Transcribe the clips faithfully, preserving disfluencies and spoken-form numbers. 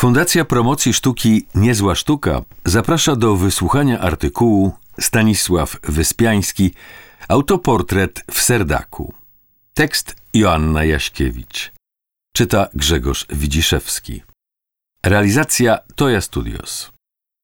Fundacja Promocji Sztuki Niezła Sztuka zaprasza do wysłuchania artykułu Stanisław Wyspiański, autoportret w Serdaku. Tekst Joanna Jaśkiewicz. Czyta Grzegorz Widziszewski. Realizacja Toja Studios.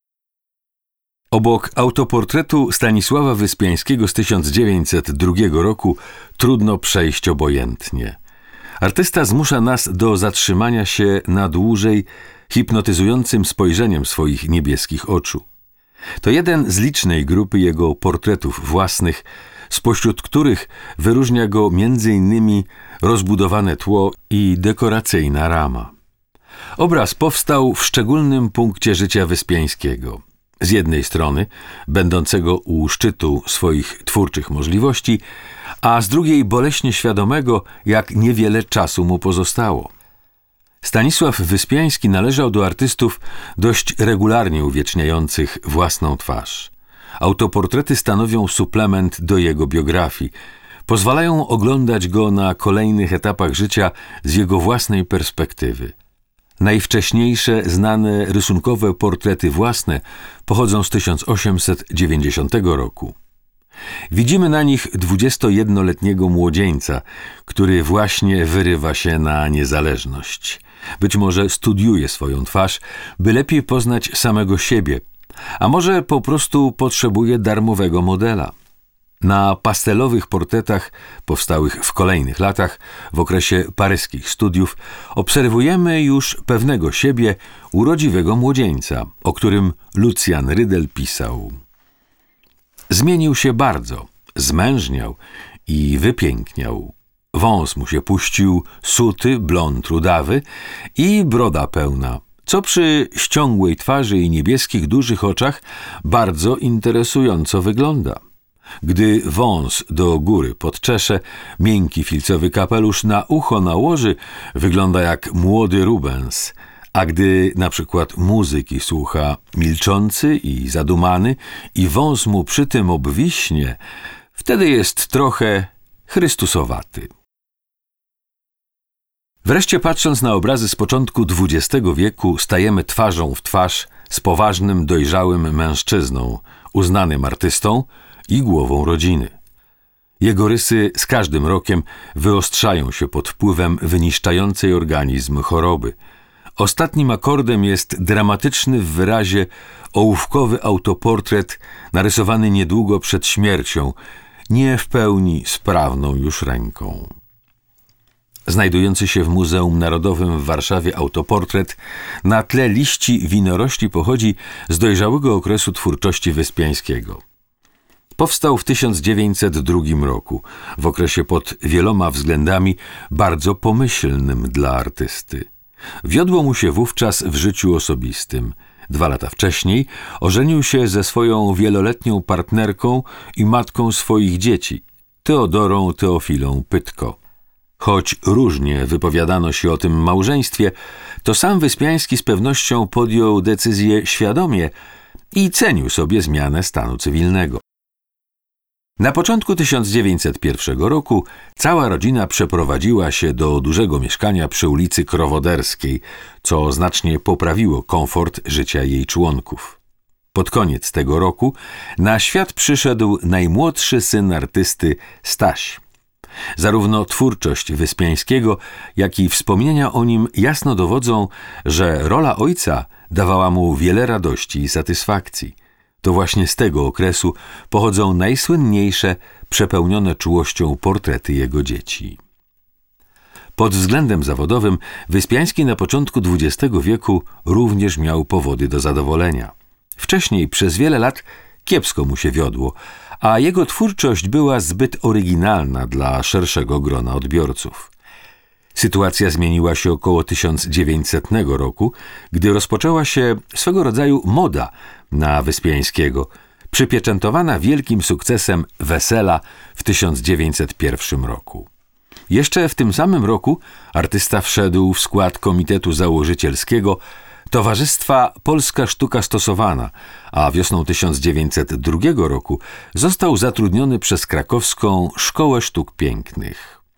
Obok autoportretu Stanisława Wyspiańskiego z tysiąc dziewięćset drugiego roku trudno przejść obojętnie. Artysta zmusza nas do zatrzymania się na dłużej hipnotyzującym spojrzeniem swoich niebieskich oczu. To jeden z licznej grupy jego portretów własnych, spośród których wyróżnia go między innymi rozbudowane tło i dekoracyjna rama. Obraz powstał w szczególnym punkcie życia Wyspiańskiego. Z jednej strony, będącego u szczytu swoich twórczych możliwości, a z drugiej boleśnie świadomego, jak niewiele czasu mu pozostało. Stanisław Wyspiański należał do artystów dość regularnie uwieczniających własną twarz. Autoportrety stanowią suplement do jego biografii. Pozwalają oglądać go na kolejnych etapach życia z jego własnej perspektywy. Najwcześniejsze znane rysunkowe portrety własne pochodzą z tysiąc osiemset dziewięćdziesiątego roku. Widzimy na nich dwudziestojednoletniego młodzieńca, który właśnie wyrywa się na niezależność. Być może studiuje swoją twarz, by lepiej poznać samego siebie, a może po prostu potrzebuje darmowego modela. Na pastelowych portretach powstałych w kolejnych latach, w okresie paryskich studiów, obserwujemy już pewnego siebie, urodziwego młodzieńca, o którym Lucjan Rydel pisał. Zmienił się bardzo, zmężniał i wypiękniał. Wąs mu się puścił, suty, blond rudawy i broda pełna, co przy ściągłej twarzy i niebieskich dużych oczach bardzo interesująco wygląda. Gdy wąs do góry podczesze, miękki filcowy kapelusz na ucho nałoży, wygląda jak młody Rubens, a gdy na przykład muzyki słucha milczący i zadumany i wąs mu przy tym obwiśnie, wtedy jest trochę chrystusowaty. Wreszcie patrząc na obrazy z początku dwudziestego wieku, stajemy twarzą w twarz z poważnym, dojrzałym mężczyzną, uznanym artystą i głową rodziny. Jego rysy z każdym rokiem wyostrzają się pod wpływem wyniszczającej organizm choroby. Ostatnim akordem jest dramatyczny w wyrazie ołówkowy autoportret narysowany niedługo przed śmiercią, nie w pełni sprawną już ręką. Znajdujący się w Muzeum Narodowym w Warszawie autoportret na tle liści winorośli pochodzi z dojrzałego okresu twórczości Wyspiańskiego. Powstał w tysiąc dziewięćset drugim roku, w okresie pod wieloma względami bardzo pomyślnym dla artysty. Wiodło mu się wówczas w życiu osobistym. Dwa lata wcześniej ożenił się ze swoją wieloletnią partnerką i matką swoich dzieci, Teodorą Teofilą Pytko. Choć różnie wypowiadano się o tym małżeństwie, to sam Wyspiański z pewnością podjął decyzję świadomie i cenił sobie zmianę stanu cywilnego. Na początku tysiąc dziewięćset pierwszego roku cała rodzina przeprowadziła się do dużego mieszkania przy ulicy Krowoderskiej, co znacznie poprawiło komfort życia jej członków. Pod koniec tego roku na świat przyszedł najmłodszy syn artysty, Staś. Zarówno twórczość Wyspiańskiego, jak i wspomnienia o nim jasno dowodzą, że rola ojca dawała mu wiele radości i satysfakcji. To właśnie z tego okresu pochodzą najsłynniejsze, przepełnione czułością portrety jego dzieci. Pod względem zawodowym Wyspiański na początku dwudziestego wieku również miał powody do zadowolenia. Wcześniej przez wiele lat kiepsko mu się wiodło, a jego twórczość była zbyt oryginalna dla szerszego grona odbiorców. Sytuacja zmieniła się około tysiąc dziewięćsetnego roku, gdy rozpoczęła się swego rodzaju moda na Wyspiańskiego, przypieczętowana wielkim sukcesem Wesela w tysiąc dziewięćset pierwszym roku. Jeszcze w tym samym roku artysta wszedł w skład komitetu założycielskiego Towarzystwa Polska Sztuka Stosowana, a wiosną tysiąc dziewięćset drugiego roku został zatrudniony przez krakowską Szkołę Sztuk Pięknych.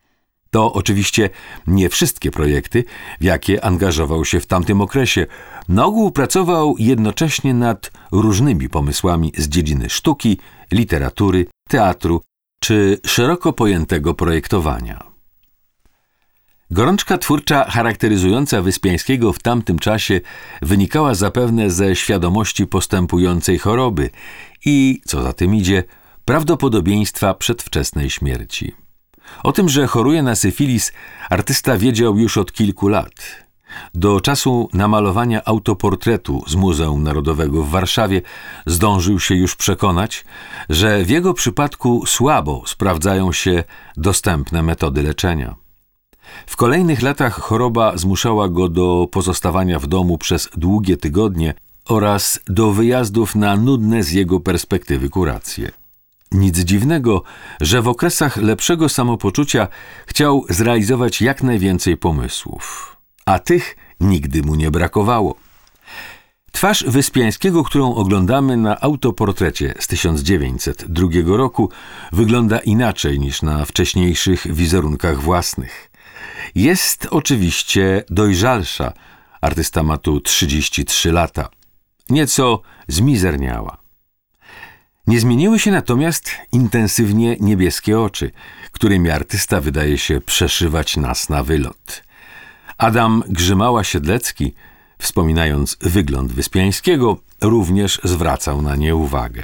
To oczywiście nie wszystkie projekty, w jakie angażował się w tamtym okresie. Na ogół pracował jednocześnie nad różnymi pomysłami z dziedziny sztuki, literatury, teatru czy szeroko pojętego projektowania. Gorączka twórcza charakteryzująca Wyspiańskiego w tamtym czasie wynikała zapewne ze świadomości postępującej choroby i, co za tym idzie, prawdopodobieństwa przedwczesnej śmierci. O tym, że choruje na syfilis, artysta wiedział już od kilku lat. Do czasu namalowania autoportretu z Muzeum Narodowego w Warszawie zdążył się już przekonać, że w jego przypadku słabo sprawdzają się dostępne metody leczenia. W kolejnych latach choroba zmuszała go do pozostawania w domu przez długie tygodnie oraz do wyjazdów na nudne z jego perspektywy kuracje. Nic dziwnego, że w okresach lepszego samopoczucia chciał zrealizować jak najwięcej pomysłów, a tych nigdy mu nie brakowało. Twarz Wyspiańskiego, którą oglądamy na autoportrecie z tysiąc dziewięćset drugiego roku, wygląda inaczej niż na wcześniejszych wizerunkach własnych. Jest oczywiście dojrzalsza, artysta ma tu trzydzieści trzy lata, nieco zmizerniała. Nie zmieniły się natomiast intensywnie niebieskie oczy, którymi artysta wydaje się przeszywać nas na wylot. Adam Grzymała-Siedlecki, wspominając wygląd Wyspiańskiego, również zwracał na nie uwagę.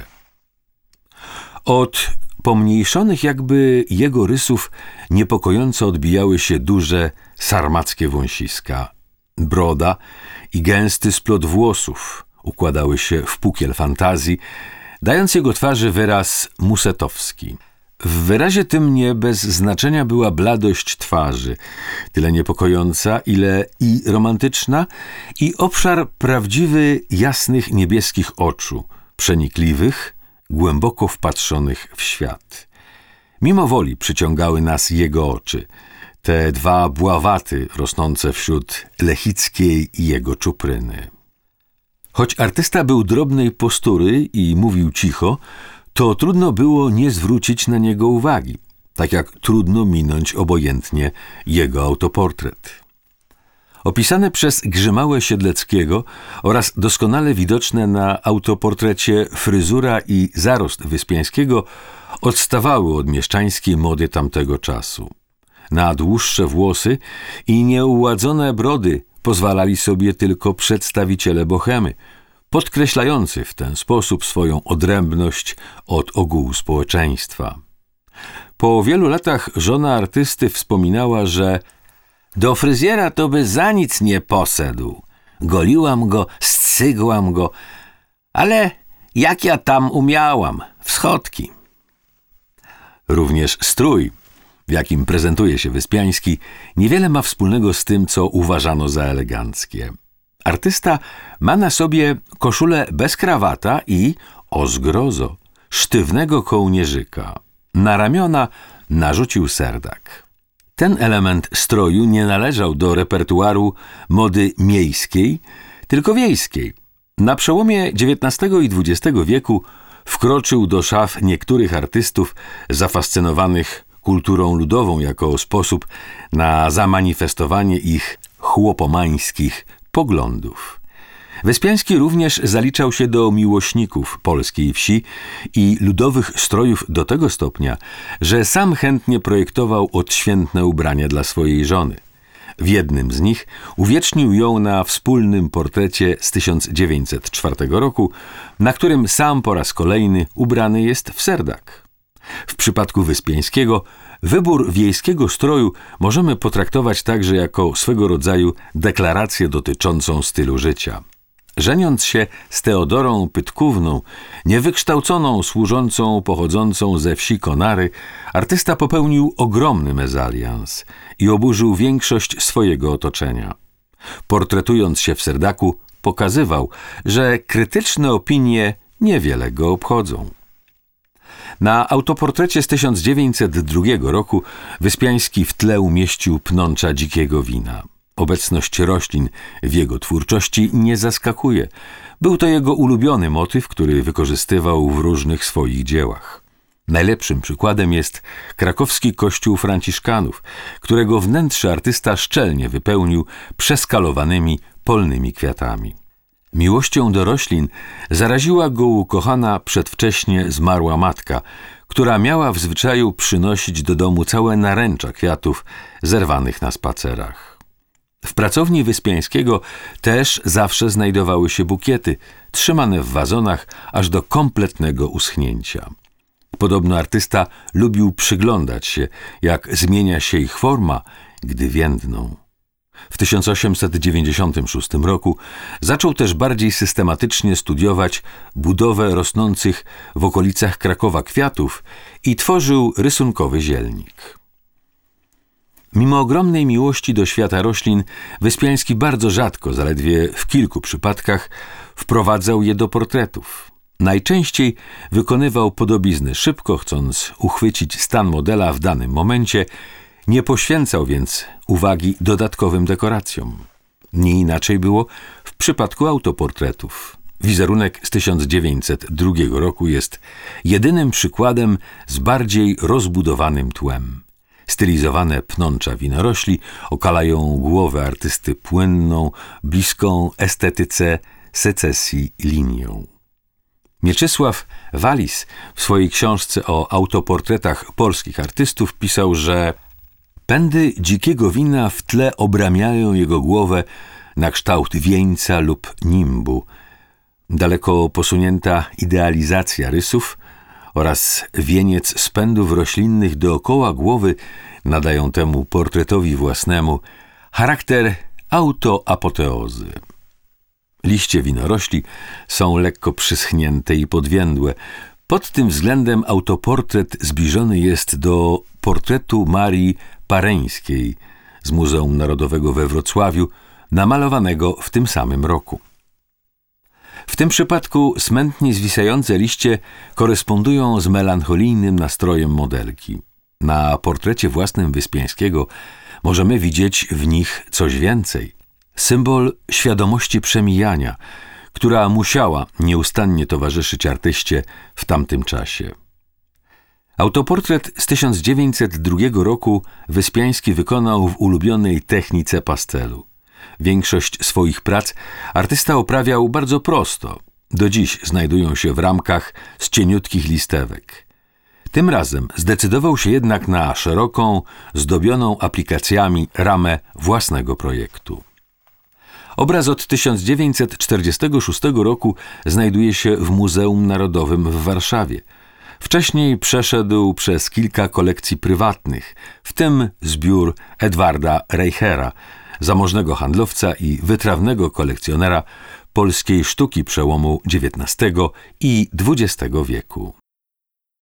Od pomniejszonych jakby jego rysów niepokojąco odbijały się duże sarmackie wąsiska. Broda i gęsty splot włosów układały się w pukiel fantazji, dając jego twarzy wyraz musetowski. W wyrazie tym nie bez znaczenia była bladość twarzy, tyle niepokojąca, ile i romantyczna, i obszar prawdziwy jasnych niebieskich oczu, przenikliwych, głęboko wpatrzonych w świat. Mimo woli przyciągały nas jego oczy, te dwa bławaty rosnące wśród Lechickiej i jego czupryny. Choć artysta był drobnej postury i mówił cicho, to trudno było nie zwrócić na niego uwagi, tak jak trudno minąć obojętnie jego autoportret. Opisane przez Grzymałę-Siedleckiego oraz doskonale widoczne na autoportrecie fryzura i zarost Wyspiańskiego odstawały od mieszczańskiej mody tamtego czasu. Na dłuższe włosy i nieuładzone brody pozwalali sobie tylko przedstawiciele bohemy, podkreślający w ten sposób swoją odrębność od ogółu społeczeństwa. Po wielu latach żona artysty wspominała, że do fryzjera to by za nic nie poszedł. Goliłam go, scygłam go, ale jak ja tam umiałam, wschodki. Również strój, w jakim prezentuje się Wyspiański, niewiele ma wspólnego z tym, co uważano za eleganckie. Artysta ma na sobie koszulę bez krawata i, o zgrozo, sztywnego kołnierzyka. Na ramiona narzucił serdak. Ten element stroju nie należał do repertuaru mody miejskiej, tylko wiejskiej. Na przełomie dziewiętnastego i dwudziestego wieku wkroczył do szaf niektórych artystów zafascynowanych kulturą ludową jako sposób na zamanifestowanie ich chłopomańskich poglądów. Wyspiański również zaliczał się do miłośników polskiej wsi i ludowych strojów do tego stopnia, że sam chętnie projektował odświętne ubrania dla swojej żony. W jednym z nich uwiecznił ją na wspólnym portrecie z tysiąc dziewięćset czwartego roku, na którym sam po raz kolejny ubrany jest w serdak. W przypadku Wyspiańskiego wybór wiejskiego stroju możemy potraktować także jako swego rodzaju deklarację dotyczącą stylu życia. Żeniąc się z Teodorą Pytkówną, niewykształconą służącą pochodzącą ze wsi Konary, artysta popełnił ogromny mezalians i oburzył większość swojego otoczenia. Portretując się w serdaku, pokazywał, że krytyczne opinie niewiele go obchodzą. Na autoportrecie z tysiąc dziewięćset drugiego roku Wyspiański w tle umieścił pnącza dzikiego wina. Obecność roślin w jego twórczości nie zaskakuje. Był to jego ulubiony motyw, który wykorzystywał w różnych swoich dziełach. Najlepszym przykładem jest krakowski kościół franciszkanów, którego wnętrze artysta szczelnie wypełnił przeskalowanymi polnymi kwiatami. Miłością do roślin zaraziła go ukochana przedwcześnie zmarła matka, która miała w zwyczaju przynosić do domu całe naręcza kwiatów zerwanych na spacerach. W pracowni Wyspiańskiego też zawsze znajdowały się bukiety, trzymane w wazonach aż do kompletnego uschnięcia. Podobno artysta lubił przyglądać się, jak zmienia się ich forma, gdy więdną. W tysiąc osiemset dziewięćdziesiątym szóstym roku zaczął też bardziej systematycznie studiować budowę rosnących w okolicach Krakowa kwiatów i tworzył rysunkowy zielnik. Mimo ogromnej miłości do świata roślin, Wyspiański bardzo rzadko, zaledwie w kilku przypadkach, wprowadzał je do portretów. Najczęściej wykonywał podobizny szybko, chcąc uchwycić stan modela w danym momencie, nie poświęcał więc uwagi dodatkowym dekoracjom. Nie inaczej było w przypadku autoportretów. Wizerunek z tysiąc dziewięćset drugiego roku jest jedynym przykładem z bardziej rozbudowanym tłem. Stylizowane pnącza winorośli okalają głowę artysty płynną, bliską estetyce secesji linią. Mieczysław Walis w swojej książce o autoportretach polskich artystów pisał, że pędy dzikiego wina w tle obramiają jego głowę na kształt wieńca lub nimbu. Daleko posunięta idealizacja rysów oraz wieniec spędów roślinnych dookoła głowy nadają temu portretowi własnemu charakter autoapoteozy. Liście winorośli są lekko przyschnięte i podwiędłe. Pod tym względem autoportret zbliżony jest do portretu Marii Pareńskiej z Muzeum Narodowego we Wrocławiu, namalowanego w tym samym roku. W tym przypadku smętnie zwisające liście korespondują z melancholijnym nastrojem modelki. Na portrecie własnym Wyspiańskiego możemy widzieć w nich coś więcej. Symbol świadomości przemijania, która musiała nieustannie towarzyszyć artyście w tamtym czasie. Autoportret z tysiąc dziewięćset drugiego roku Wyspiański wykonał w ulubionej technice pastelu. Większość swoich prac artysta oprawiał bardzo prosto. Do dziś znajdują się w ramkach z cieniutkich listewek. Tym razem zdecydował się jednak na szeroką, zdobioną aplikacjami ramę własnego projektu. Obraz od tysiąc dziewięćset czterdziestego szóstego roku znajduje się w Muzeum Narodowym w Warszawie. Wcześniej przeszedł przez kilka kolekcji prywatnych, w tym zbiór Edwarda Reichera, zamożnego handlowca i wytrawnego kolekcjonera polskiej sztuki przełomu dziewiętnastego i dwudziestego wieku.